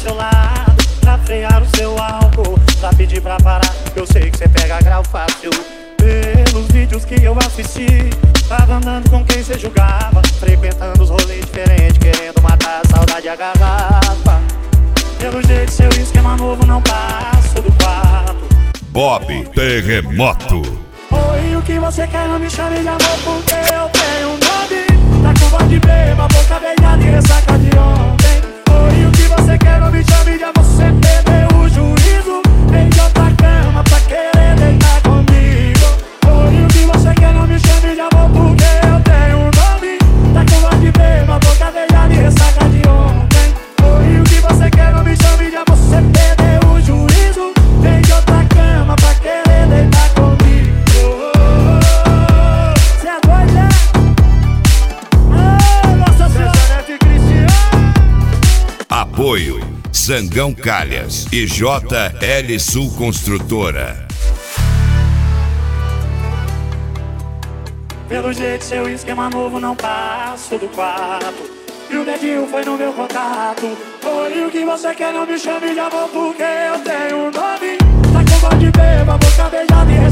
seu lado pra frear o seu álcool, pra pedir pra parar. Eu sei que cê pega grau fácil. Pelos vídeos que eu assisti, tava andando com quem cê julgava, frequentando os rolês diferentes, querendo matar a saudade e a garrafa. Pelo jeito seu esquema novo não passa do quarto. Bob Terremoto. Oi, o que você quer? Não me chame de amor porque eu tenho um nome. Tá com voz de beba, boca beijada e ressaca de ontem. Oi, o que você quer? Não me chame de amor, você perdeu o juízo. Vem de outra cama pra querer deitar comigo. Oi, o que você quer? Não me chame de amor porque eu tenho um nome. Tá com voz de beba, boca beijada e ressaca de ontem. Oi, o que você quer? Não me chame de amor, você perdeu o juízo. Vem de outra cama pra querer deitar comigo. Cê é doido, né? Nossa Senhora de Cristiano. Apoio Zangão Calhas e JL Sul Construtora. Pelo jeito seu esquema novo não passa do quarto. E o dedinho foi no meu contato. Oi, o que você quer? Não me chame de amor porque eu tenho um nome. Tá com voz de beba, boca beijada e